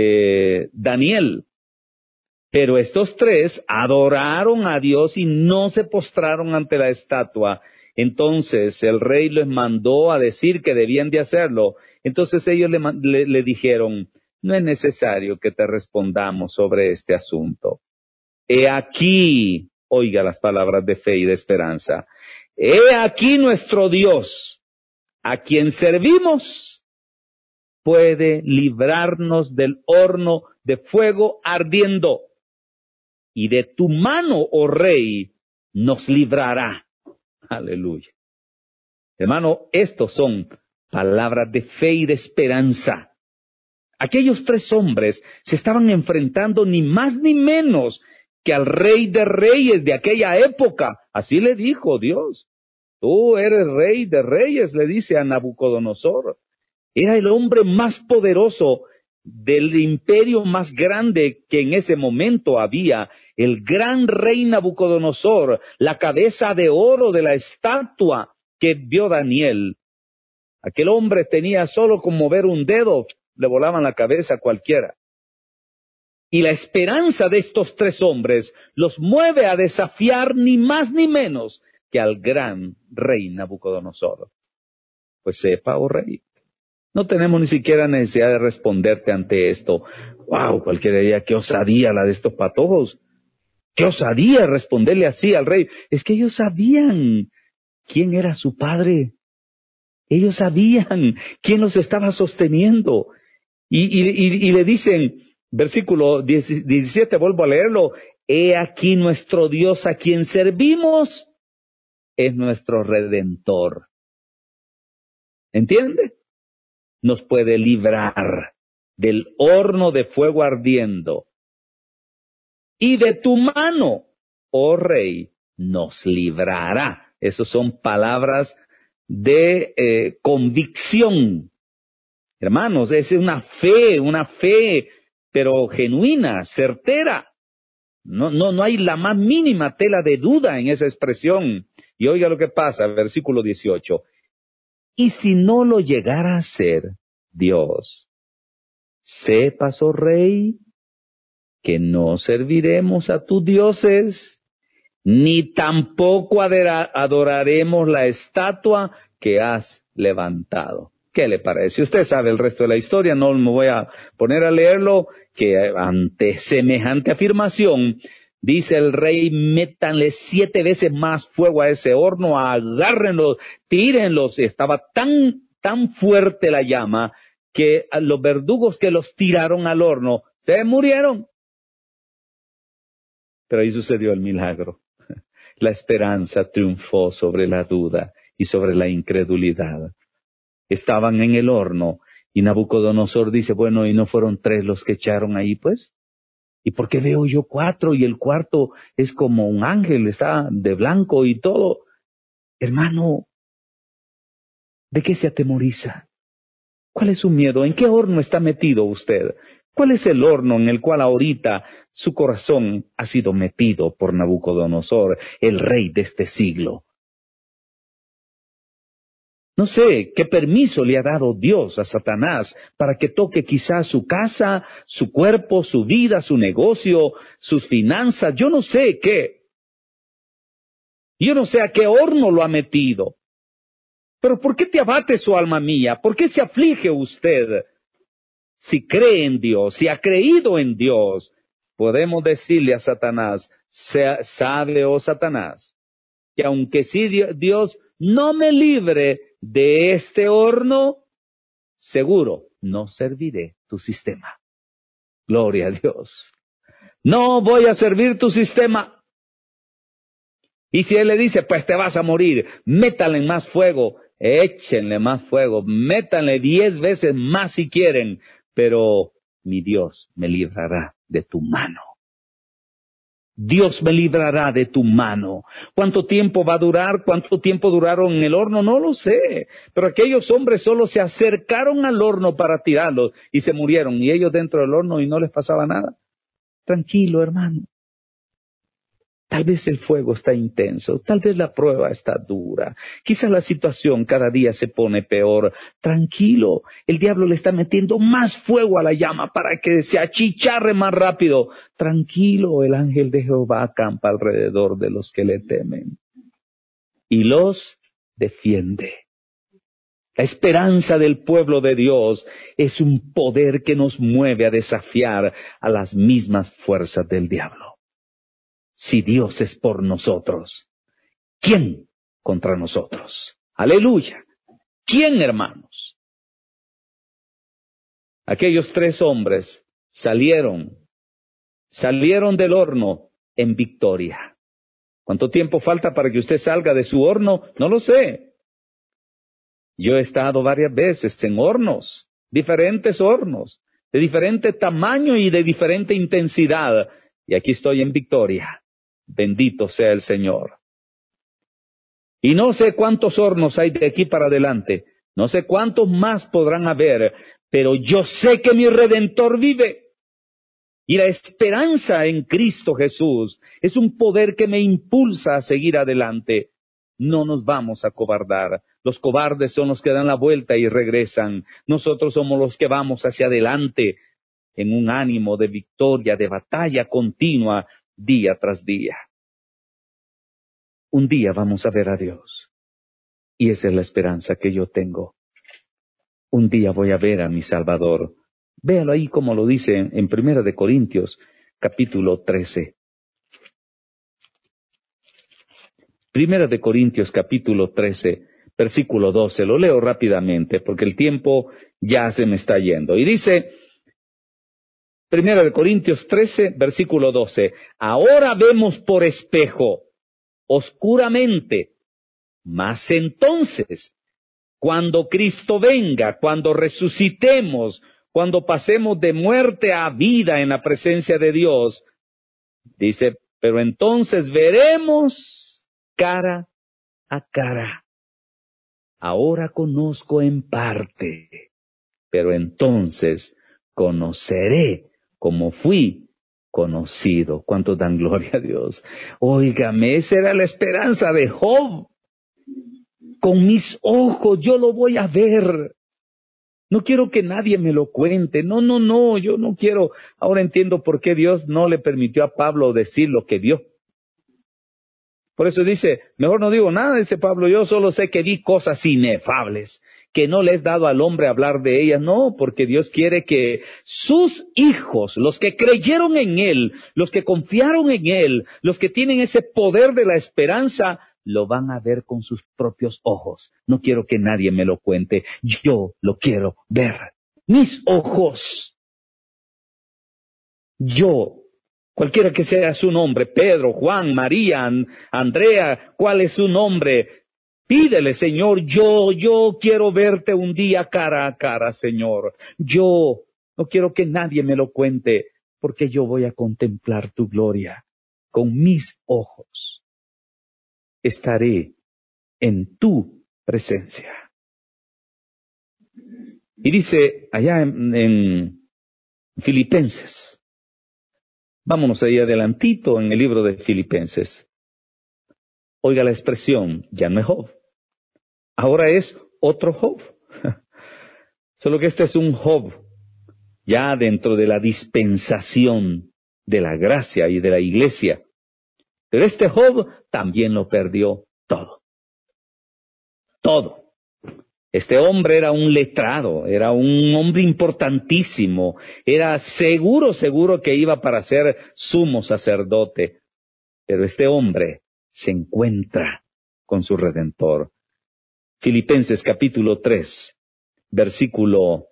Daniel. Pero estos tres adoraron a Dios y no se postraron ante la estatua. Entonces el rey les mandó a decir que debían de hacerlo. Entonces ellos le dijeron, no es necesario que te respondamos sobre este asunto. He aquí, oiga las palabras de fe y de esperanza, he aquí nuestro Dios, a quien servimos, puede librarnos del horno de fuego ardiendo, y de tu mano, oh rey, nos librará. Aleluya. Hermano, estos son palabras de fe y de esperanza. Aquellos tres hombres se estaban enfrentando ni más ni menos que al rey de reyes de aquella época. Así le dijo Dios. Tú eres rey de reyes, le dice a Nabucodonosor. Era el hombre más poderoso del imperio más grande que en ese momento había. El gran rey Nabucodonosor, la cabeza de oro de la estatua que vio Daniel. Aquel hombre tenía solo con mover un dedo, le volaban la cabeza a cualquiera. Y la esperanza de estos tres hombres los mueve a desafiar ni más ni menos que al gran rey Nabucodonosor. Pues sepa, oh rey, no tenemos ni siquiera necesidad de responderte ante esto. ¡Wow! Cualquiera diría, qué osadía la de estos patojos. ¡Qué osadía responderle así al rey! Es que ellos sabían quién era su padre. Ellos sabían quién los estaba sosteniendo. Y le dicen, versículo 17, vuelvo a leerlo, he aquí nuestro Dios a quien servimos es nuestro Redentor. ¿Entiende? Nos puede librar del horno de fuego ardiendo. Y de tu mano, oh rey, nos librará. Esas son palabras de convicción. Hermanos, es una fe, pero genuina, certera. No hay la más mínima tela de duda en esa expresión. Y oiga lo que pasa, versículo 18. Y si no lo llegara a hacer Dios, sepas, oh rey, que no serviremos a tus dioses, ni tampoco adoraremos la estatua que has levantado. ¿Qué le parece? Usted sabe el resto de la historia, no me voy a poner a leerlo, que ante semejante afirmación, dice el rey, métanle 7 veces más fuego a ese horno, agárrenlos, tírenlos. Estaba tan fuerte la llama que a los verdugos que los tiraron al horno se murieron. Pero ahí sucedió el milagro. La esperanza triunfó sobre la duda y sobre la incredulidad. Estaban en el horno y Nabucodonosor dice, bueno, ¿y no fueron 3 los que echaron ahí, pues? ¿Y por qué veo yo 4 y el cuarto es como un ángel, está de blanco y todo? Hermano, ¿de qué se atemoriza? ¿Cuál es su miedo? ¿En qué horno está metido usted? ¿Cuál es el horno en el cual ahorita su corazón ha sido metido por Nabucodonosor, el rey de este siglo? No sé qué permiso le ha dado Dios a Satanás para que toque quizás su casa, su cuerpo, su vida, su negocio, sus finanzas. Yo no sé qué. Yo no sé a qué horno lo ha metido. Pero ¿por qué te abate su alma mía? ¿Por qué se aflige usted? Si cree en Dios, si ha creído en Dios, podemos decirle a Satanás, sabe, oh Satanás, que aunque sí Dios no me libre de este horno, seguro no serviré tu sistema. Gloria a Dios. No voy a servir tu sistema. Y si él le dice, pues te vas a morir, métanle más fuego, échenle más fuego, métanle 10 veces más si quieren, pero mi Dios me librará de tu mano. Dios me librará de tu mano. ¿Cuánto tiempo va a durar? ¿Cuánto tiempo duraron en el horno? No lo sé. Pero aquellos hombres solo se acercaron al horno para tirarlos y se murieron. Y ellos dentro del horno y no les pasaba nada. Tranquilo, hermano. Tal vez el fuego está intenso, tal vez la prueba está dura, quizás la situación cada día se pone peor. Tranquilo, el diablo le está metiendo más fuego a la llama para que se achicharre más rápido. Tranquilo, el ángel de Jehová acampa alrededor de los que le temen y los defiende. La esperanza del pueblo de Dios es un poder que nos mueve a desafiar a las mismas fuerzas del diablo. Si Dios es por nosotros, ¿quién contra nosotros? Aleluya. ¿Quién, hermanos? Aquellos 3 hombres salieron del horno en victoria. ¿Cuánto tiempo falta para que usted salga de su horno? No lo sé. Yo he estado varias veces en hornos, diferentes hornos, de diferente tamaño y de diferente intensidad, y aquí estoy en victoria. Bendito sea el Señor. Y no sé cuántos hornos hay de aquí para adelante, no sé cuántos más podrán haber, pero yo sé que mi Redentor vive. Y la esperanza en Cristo Jesús es un poder que me impulsa a seguir adelante. No nos vamos a acobardar. Los cobardes son los que dan la vuelta y regresan. Nosotros somos los que vamos hacia adelante en un ánimo de victoria, de batalla continua, día tras día. Un día vamos a ver a Dios. Y esa es la esperanza que yo tengo. Un día voy a ver a mi Salvador. Véalo ahí como lo dice en 1 de Corintios, capítulo 13. 1 de Corintios, capítulo 13, versículo 12. Lo leo rápidamente porque el tiempo ya se me está yendo. Y dice, 1 de Corintios 13, versículo 12. Ahora vemos por espejo, oscuramente, mas entonces, cuando Cristo venga, cuando resucitemos, cuando pasemos de muerte a vida en la presencia de Dios, dice, pero entonces veremos cara a cara. Ahora conozco en parte, pero entonces conoceré como fui conocido. ¿Cuántos dan gloria a Dios? Óigame, esa era la esperanza de Job. Con mis ojos yo lo voy a ver. No quiero que nadie me lo cuente. No, yo no quiero. Ahora entiendo por qué Dios no le permitió a Pablo decir lo que vio. Por eso dice, mejor no digo nada, dice Pablo, yo solo sé que vi cosas inefables, que no le he dado al hombre hablar de ellas. No, porque Dios quiere que sus hijos, los que creyeron en Él, los que confiaron en Él, los que tienen ese poder de la esperanza, lo van a ver con sus propios ojos. No quiero que nadie me lo cuente, yo lo quiero ver. Mis ojos. Yo, cualquiera que sea su nombre, Pedro, Juan, María, Andrea, ¿cuál es su nombre? Pídele, Señor, yo quiero verte un día cara a cara, Señor. Yo no quiero que nadie me lo cuente, porque yo voy a contemplar tu gloria con mis ojos. Estaré en tu presencia. Y dice allá en Filipenses, vámonos ahí adelantito en el libro de Filipenses. Oiga la expresión, ya no es Job. Ahora es otro Job. Solo que este es un Job ya dentro de la dispensación de la gracia y de la iglesia. Pero este Job también lo perdió todo. Todo. Este hombre era un letrado, era un hombre importantísimo, era seguro que iba para ser sumo sacerdote. Pero este hombre se encuentra con su Redentor. Filipenses capítulo 3, versículo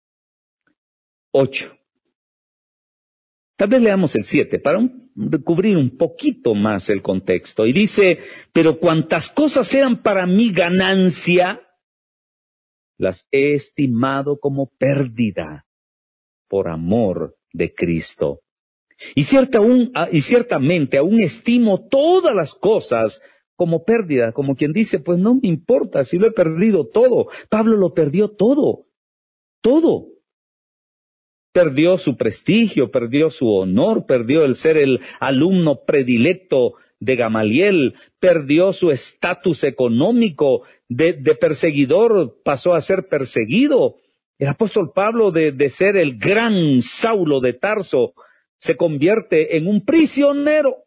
8. Tal vez leamos el 7 para cubrir un poquito más el contexto. Y dice, pero cuantas cosas sean para mi ganancia, las he estimado como pérdida por amor de Cristo. Y ciertamente aún estimo todas las cosas como pérdida, como quien dice, pues no me importa si lo he perdido todo. Pablo lo perdió todo, todo. Perdió su prestigio, perdió su honor, perdió el ser el alumno predilecto de Gamaliel, perdió su estatus económico, de perseguidor pasó a ser perseguido. El apóstol Pablo de ser el gran Saulo de Tarso se convierte en un prisionero,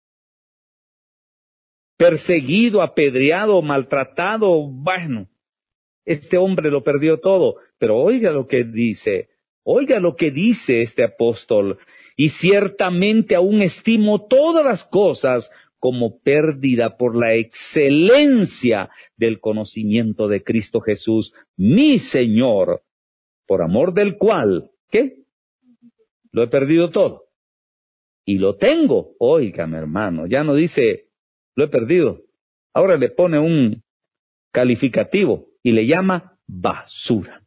perseguido, apedreado, maltratado. Bueno, este hombre lo perdió todo, pero oiga lo que dice este apóstol: y ciertamente aún estimo todas las cosas como pérdida por la excelencia del conocimiento de Cristo Jesús, mi Señor, por amor del cual, ¿qué? Lo he perdido todo. Y lo tengo. Óigame, hermano, ya no dice lo he perdido. Ahora le pone un calificativo y le llama basura.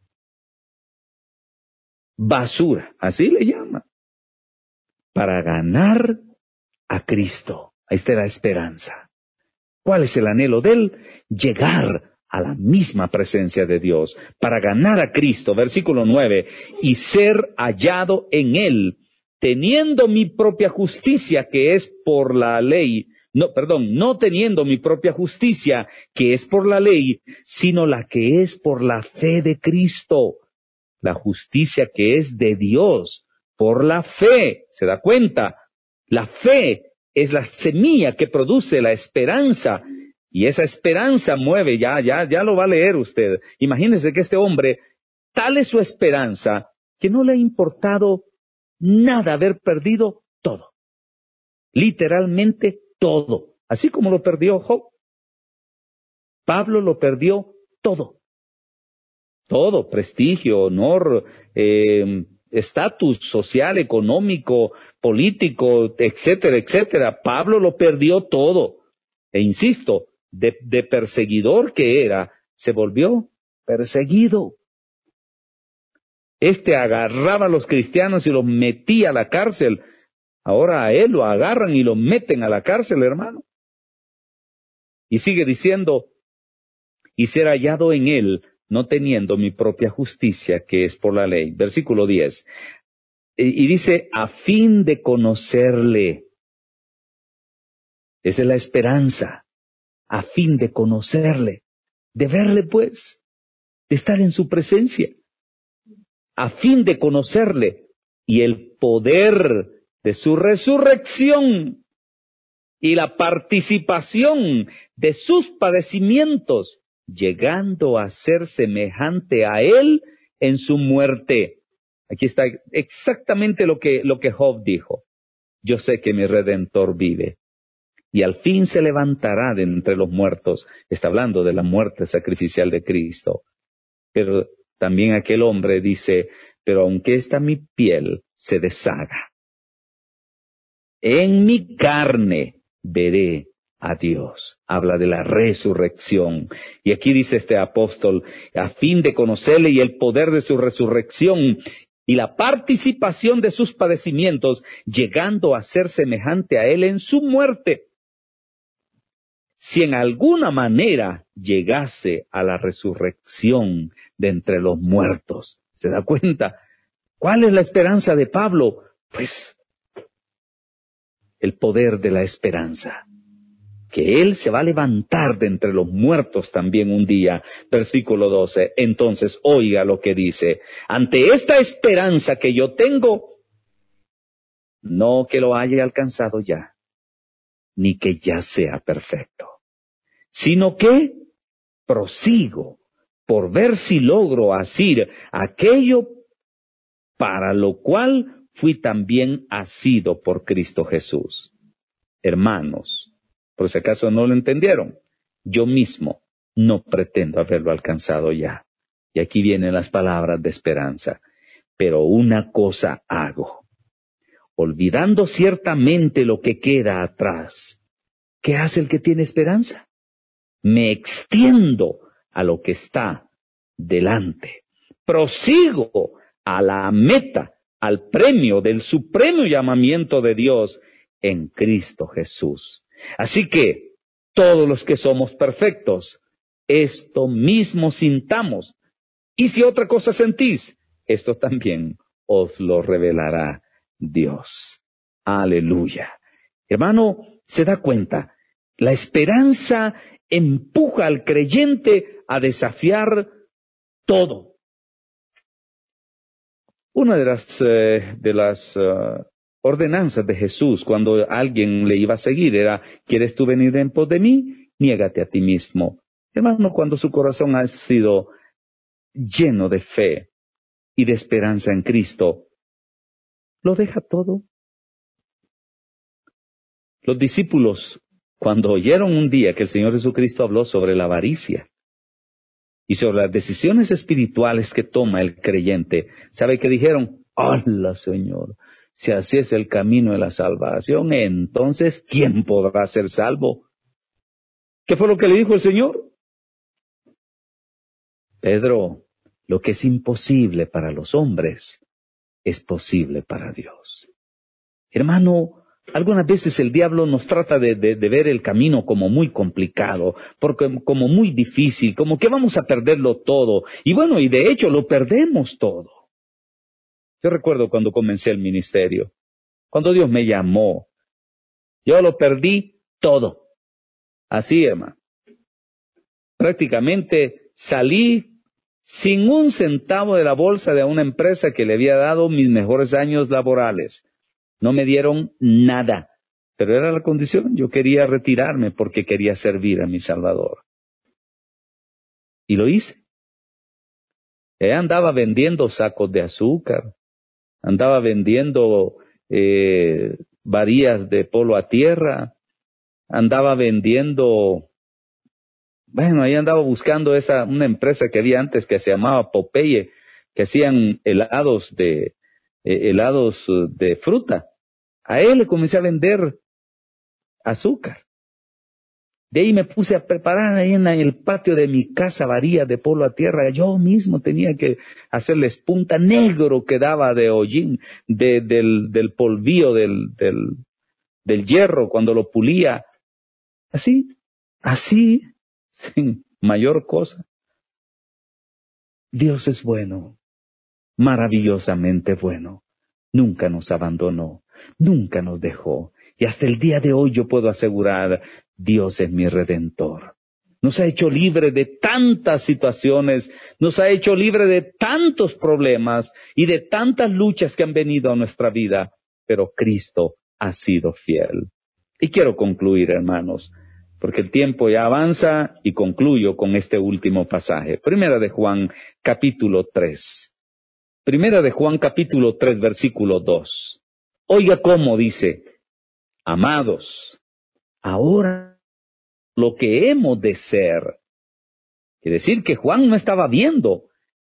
Basura, así le llama. Para ganar a Cristo. Ahí está la esperanza. ¿Cuál es el anhelo de él? Llegar a la misma presencia de Dios, para ganar a Cristo. Versículo 9, y ser hallado en él, teniendo mi propia justicia, que es por la ley, no teniendo mi propia justicia, que es por la ley, sino la que es por la fe de Cristo, la justicia que es de Dios, por la fe. ¿Se da cuenta? La fe es la semilla que produce la esperanza, y esa esperanza mueve, ya lo va a leer usted. Imagínese que este hombre, tal es su esperanza, que no le ha importado nada haber perdido todo. Literalmente todo. Así como lo perdió Job. Pablo lo perdió todo. Todo, prestigio, honor, estatus social, económico, político, etcétera, etcétera. Pablo lo perdió todo. E insisto, de perseguidor que era, se volvió perseguido. Agarraba a los cristianos y los metía a la cárcel. Ahora a él lo agarran y lo meten a la cárcel, hermano. Y sigue diciendo, y ser hallado en él, no teniendo mi propia justicia, que es por la ley. Versículo 10. Y dice, a fin de conocerle. Esa es la esperanza. A fin de conocerle. De verle, pues. De estar en su presencia. A fin de conocerle. Y el poder de su resurrección. Y la participación de sus padecimientos, llegando a ser semejante a él en su muerte. Aquí está exactamente lo que Job dijo. Yo sé que mi Redentor vive, y al fin se levantará de entre los muertos. Está hablando de la muerte sacrificial de Cristo. Pero también aquel hombre dice, pero aunque esta mi piel se deshaga, en mi carne veré a Dios. Habla de la resurrección. Y aquí dice este apóstol, a fin de conocerle y el poder de su resurrección y la participación de sus padecimientos, llegando a ser semejante a él en su muerte. Si en alguna manera llegase a la resurrección de entre los muertos. ¿Se da cuenta? ¿Cuál es la esperanza de Pablo? Pues el poder de la esperanza. Que él se va a levantar de entre los muertos también un día. Versículo 12. Entonces, oiga lo que dice. Ante esta esperanza que yo tengo, no que lo haya alcanzado ya, ni que ya sea perfecto, sino que prosigo por ver si logro asir aquello para lo cual fui también asido por Cristo Jesús. Hermanos, por si acaso no lo entendieron, yo mismo no pretendo haberlo alcanzado ya. Y aquí vienen las palabras de esperanza. Pero una cosa hago, olvidando ciertamente lo que queda atrás. ¿Qué hace el que tiene esperanza? Me extiendo a lo que está delante. Prosigo a la meta, al premio del supremo llamamiento de Dios en Cristo Jesús. Así que, todos los que somos perfectos, esto mismo sintamos. Y si otra cosa sentís, esto también os lo revelará Dios. Aleluya. Hermano, ¿Se da cuenta? La esperanza empuja al creyente a desafiar todo. Una de las ordenanzas de Jesús cuando alguien le iba a seguir era: ¿quieres tú venir en pos de mí? Niégate a ti mismo. Hermano, cuando su corazón ha sido lleno de fe y de esperanza en Cristo, lo deja todo. Los discípulos, cuando oyeron un día que el Señor Jesucristo habló sobre la avaricia y sobre las decisiones espirituales que toma el creyente, ¿sabe qué dijeron? ¡Hala, Señor! Si así es el camino de la salvación, entonces, ¿quién podrá ser salvo? ¿Qué fue lo que le dijo el Señor? Pedro, lo que es imposible para los hombres es posible para Dios. Hermano, algunas veces el diablo nos trata de ver el camino como muy complicado, como muy difícil, como que vamos a perderlo todo. Y bueno, y de hecho lo perdemos todo. Yo recuerdo cuando comencé el ministerio, cuando Dios me llamó, yo lo perdí todo. Así, hermano. Prácticamente salí sin un centavo de la bolsa de una empresa que le había dado mis mejores años laborales. No me dieron nada, pero era la condición. Yo quería retirarme porque quería servir a mi Salvador. Y lo hice. Andaba vendiendo sacos de azúcar, andaba vendiendo varillas de polo a tierra, andaba vendiendo, bueno, ahí andaba buscando una empresa que había antes que se llamaba Popeye, que hacían helados de fruta. A él le comencé a vender azúcar. De ahí me puse a preparar ahí en el patio de mi casa varillas de polo a tierra. Yo mismo tenía que hacerles punta negro que daba de hollín, del polvío del hierro cuando lo pulía. Así, sin mayor cosa. Dios es bueno, maravillosamente bueno. Nunca nos abandonó, nunca nos dejó. Y hasta el día de hoy yo puedo asegurar: Dios es mi Redentor. Nos ha hecho libre de tantas situaciones, nos ha hecho libre de tantos problemas y de tantas luchas que han venido a nuestra vida, pero Cristo ha sido fiel. Y quiero concluir, hermanos, porque el tiempo ya avanza, y concluyo con este último pasaje. Primera de Juan, capítulo 3. Primera de Juan, capítulo 3, versículo 2. Oiga cómo dice: amados, ahora lo que hemos de ser. Quiere decir que Juan no estaba viendo,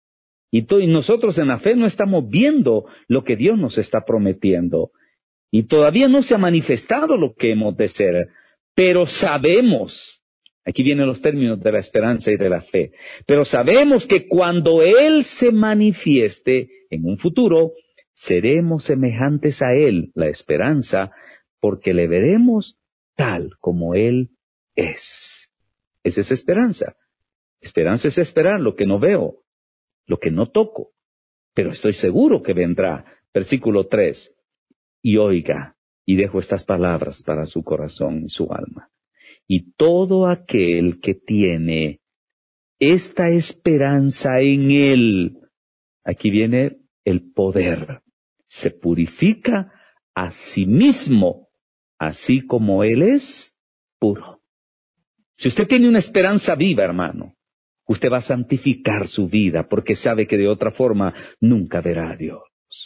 y nosotros en la fe no estamos viendo lo que Dios nos está prometiendo. Y todavía no se ha manifestado lo que hemos de ser, pero sabemos, aquí vienen los términos de la esperanza y de la fe, pero sabemos que cuando Él se manifieste en un futuro, seremos semejantes a Él, la esperanza, porque le veremos tal como Él es. Esa es esperanza. Esperanza es esperar lo que no veo, lo que no toco, pero estoy seguro que vendrá. Versículo 3. Y oiga, y dejo estas palabras para su corazón y su alma: y todo aquel que tiene esta esperanza en Él, aquí viene el poder, se purifica a sí mismo, así como Él es puro. Si usted tiene una esperanza viva, hermano, usted va a santificar su vida, porque sabe que de otra forma nunca verá a Dios.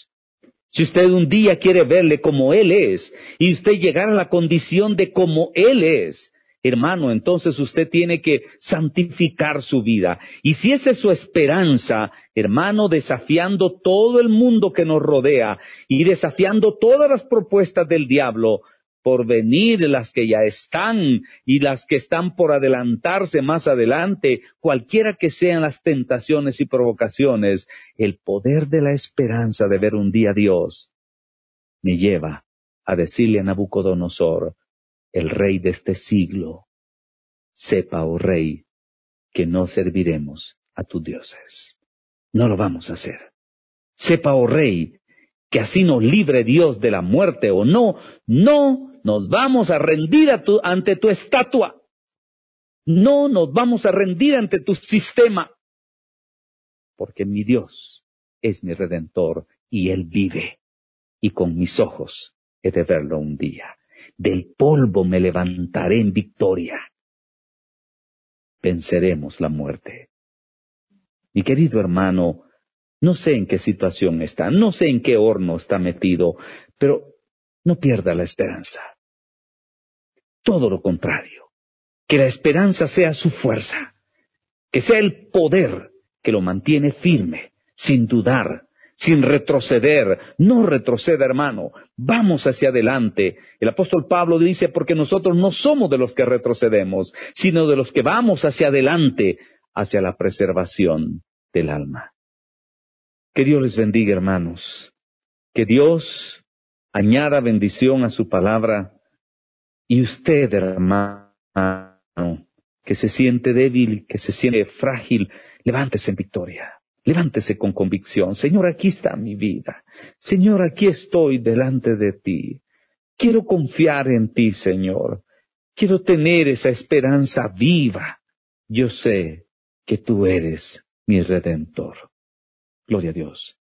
Si usted un día quiere verle como Él es, y usted llegar a la condición de como Él es, hermano, entonces usted tiene que santificar su vida. Y si esa es su esperanza, hermano, desafiando todo el mundo que nos rodea, y desafiando todas las propuestas del diablo, por venir las que ya están, y las que están por adelantarse más adelante, cualquiera que sean las tentaciones y provocaciones, el poder de la esperanza de ver un día a Dios me lleva a decirle a Nabucodonosor, el rey de este siglo: sepa, oh rey, que no serviremos a tus dioses. No lo vamos a hacer. Sepa, oh rey, que así nos libre Dios de la muerte o no nos vamos a rendir ante tu estatua. No nos vamos a rendir ante tu sistema. Porque mi Dios es mi Redentor y Él vive. Y con mis ojos he de verlo un día. Del polvo me levantaré en victoria. Venceremos la muerte. Mi querido hermano, no sé en qué situación está, no sé en qué horno está metido, pero no pierda la esperanza. Todo lo contrario, que la esperanza sea su fuerza, que sea el poder que lo mantiene firme, sin dudar, sin retroceder. No retroceda, hermano, vamos hacia adelante. El apóstol Pablo dice, porque nosotros no somos de los que retrocedemos, sino de los que vamos hacia adelante, hacia la preservación del alma. Que Dios les bendiga, hermanos. Que Dios añada bendición a su palabra. Y usted, hermano, que se siente débil, que se siente frágil, levántese en victoria. Levántese con convicción. Señor, aquí está mi vida. Señor, aquí estoy delante de ti. Quiero confiar en ti, Señor. Quiero tener esa esperanza viva. Yo sé que tú eres mi Redentor. Gloria a Dios.